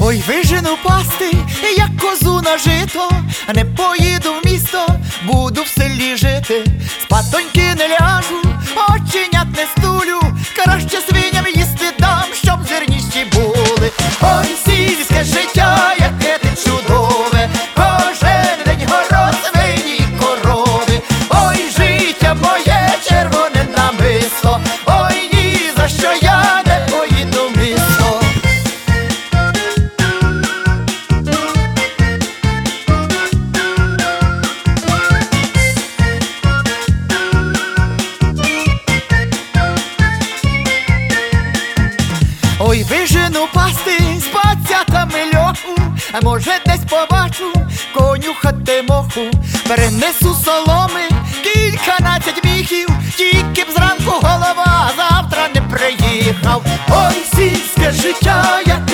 Ой, вижену пасти, як козу на жито, не поїду в місто, буду в селі жити. Спатоньки не ляжу, оченят не стулю, краще свиням їсти дам, щоб жирніші були. Ой, сільське життя, яке ти чудове, кожен день город, свині й корови. Ой, життя моє червоне намисто, ой, ні за що я не поїду в місто. Ой, вижену пасти з пацятами льоху, а може десь побачу конюхати моху. Перенесу соломи кільканадцять міхів, тільки б зранку голова завтра не приїхав. Ой, сільське життя, як